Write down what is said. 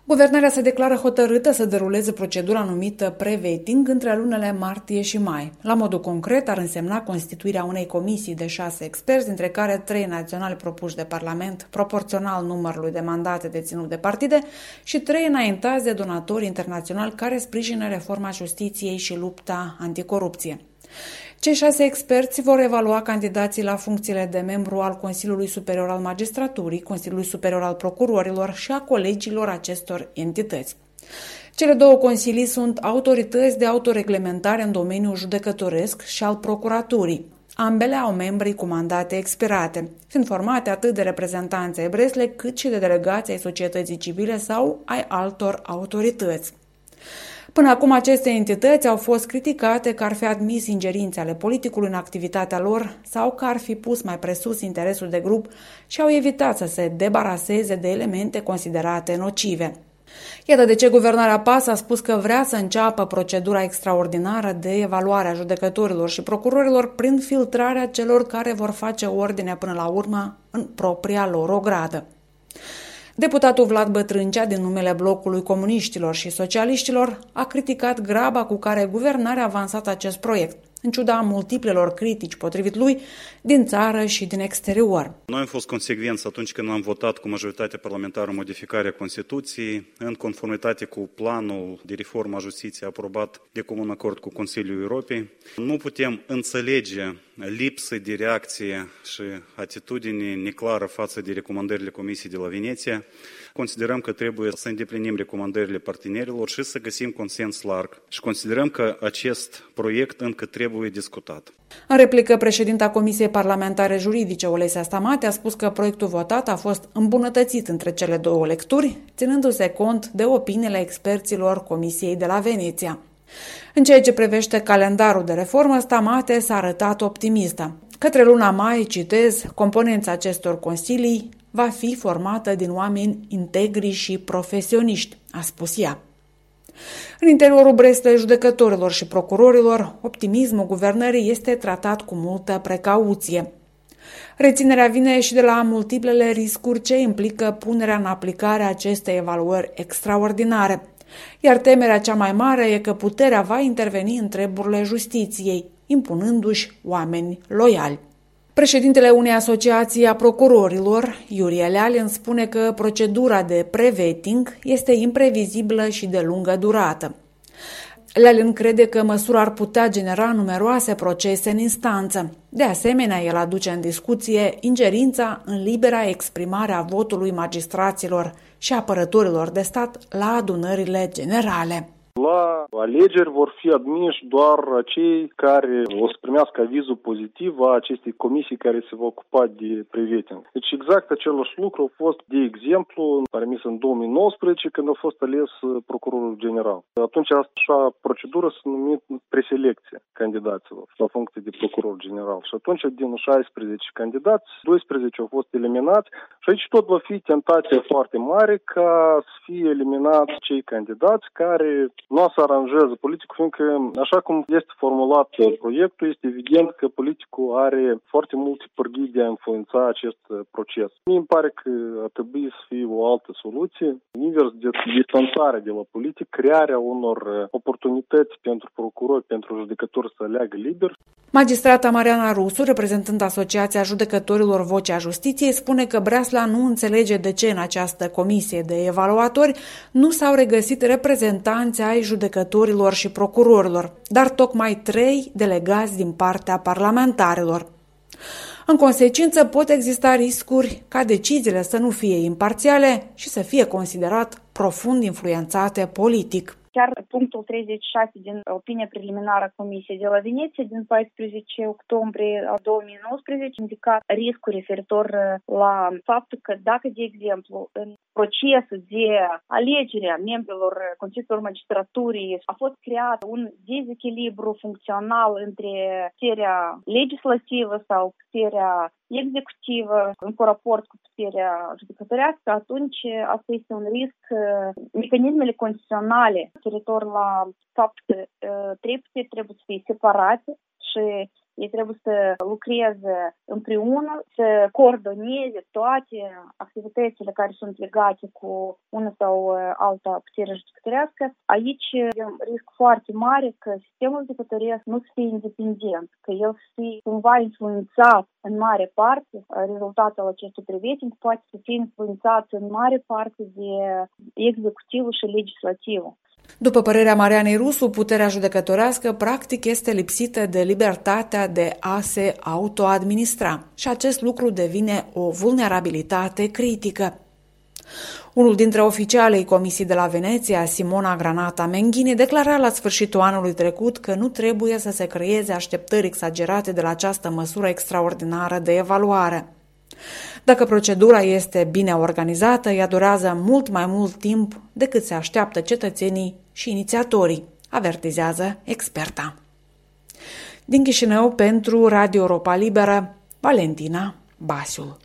Guvernarea se declară hotărâtă să deruleze procedura numită pre-vetting între lunile martie și mai. La modul concret ar însemna constituirea unei comisii de 6 experți, dintre care 3 naționali propuși de Parlament, proporțional numărului de mandate deținut de partide, și 3 înaintați de donatori internaționali care sprijină reforma justiției și lupta anticorupție. Cei 6 experți vor evalua candidații la funcțiile de membru al Consiliului Superior al Magistraturii, Consiliului Superior al Procurorilor și a colegilor acestor entități. Cele 2 consilii sunt autorități de autoreglementare în domeniul judecătoresc și al procuraturii. Ambele au membri cu mandate expirate, fiind formate atât de reprezentanți ai Bresle cât și de delegații ai societății civile sau ai altor autorități. Până acum, aceste entități au fost criticate că ar fi admis ingerințe ale politicului în activitatea lor sau că ar fi pus mai presus interesul de grup și au evitat să se debaraseze de elemente considerate nocive. Iată de ce guvernarea PAS a spus că vrea să înceapă procedura extraordinară de evaluare a judecătorilor și procurorilor prin filtrarea celor care vor face ordine până la urmă în propria lor ogradă. Deputatul Vlad Bătrâncea, din numele blocului comuniștilor și socialiștilor, a criticat graba cu care guvernarea a avansat acest proiect, în ciuda multiplelor critici, potrivit lui, din țară și din exterior. Noi am fost consecvenți atunci când am votat cu majoritatea parlamentară modificarea Constituției, în conformitate cu planul de reformă a justiției aprobat de comun acord cu Consiliul Europei. Nu putem înțelege lipsă de reacție și atitudine neclară față de recomandările Comisiei de la Veneția. Considerăm că trebuie să îndeplinim recomandările partenerilor și să găsim consens larg și considerăm că acest proiect încă trebuie discutat. În replică, președinta Comisiei Parlamentare Juridice, Olesia Stamate, a spus că proiectul votat a fost îmbunătățit între cele 2 lecturi, ținându-se cont de opiniile experților Comisiei de la Veneția. În ceea ce privește calendarul de reformă, Stamate s-a arătat optimistă. Către luna mai, citez, componența acestor consilii va fi formată din oameni integri și profesioniști, a spus ea. În interiorul Breslei judecătorilor și procurorilor, optimismul guvernării este tratat cu multă precauție. Reținerea vine și de la multiplele riscuri ce implică punerea în aplicare a acestei evaluări extraordinare. Iar temerea cea mai mare e că puterea va interveni în treburile justiției, impunându-și oameni loiali. Președintele unei asociații a procurorilor, Iurie Lealin, spune că procedura de pre-vetting este imprevizibilă și de lungă durată. Lealin crede că măsura ar putea genera numeroase procese în instanță. De asemenea, el aduce în discuție ingerința în libera exprimare a votului magistraților și apărătorilor de stat la adunările generale. La alegeri vor fi admiși doar cei care o să primească avizul pozitiv a acestei comisii care se va ocupa de pre-vetting. Deci exact același lucru a fost, de exemplu, permis în 2019 când a fost ales procurorul general. Atunci așa procedură s-a numit preselecție candidaților la funcție de procuror general. Și atunci din 16 candidați, 12 au fost eliminați și aici tot va fi tentația foarte mare ca să fie eliminați cei candidați care nu se aranjează politicul, fiindcă, așa cum este formulat proiectul, este evident că politicul are foarte multe pârghii de a influența acest proces. Mie îmi pare că ar trebui să fie o altă soluție, invers de distanțare de la politic, crearea unor oportunități pentru procurori, pentru judecători să aleagă liber. Magistrata Mariana Rusu, reprezentând Asociația Judecătorilor Vocea Justiției, spune că Breasla nu înțelege de ce în această comisie de evaluatori nu s-au regăsit reprezentanți ai judecătorilor și procurorilor, dar tocmai 3 delegați din partea parlamentarilor. În consecință, pot exista riscuri ca deciziile să nu fie imparțiale și să fie considerat profund influențate politic. Chiar punctul 36 din opinia preliminară a Comisiei de la Veneția din 14 octombrie 2019 indica riscul referitor la faptul că dacă, de exemplu, în procesul de alegere a membrilor Consiliului Magistraturii a fost creat un dezechilibru funcțional între puterea legislativă sau puterea executivă în raport cu puterea judecătorească, atunci asta este un risc. Mecanismele constituționale referitor la faptul că trebuie să fie separate și Ei trebuie să lucreze împreună, să coordoneze toate activitățile care sunt legate cu una sau alta putere judecătorească. Aici e un risc foarte mare că sistemul judecătoresc nu să fie independent, că el să fie cumva influențat în mare parte, rezultatul acestui preveting poate să fie influențat în mare parte de executivul și legislativul. După părerea Marianei Rusu, puterea judecătorească practic este lipsită de libertatea de a se autoadministra și acest lucru devine o vulnerabilitate critică. Unul dintre oficialii Comisiei de la Veneția, Simona Granata Menghini, declara la sfârșitul anului trecut că nu trebuie să se creeze așteptări exagerate de la această măsură extraordinară de evaluare. Dacă procedura este bine organizată, ea durează mult mai mult timp decât se așteaptă cetățenii și inițiatorii, avertizează experta. Din Chișinău, pentru Radio Europa Liberă, Valentina Basiul.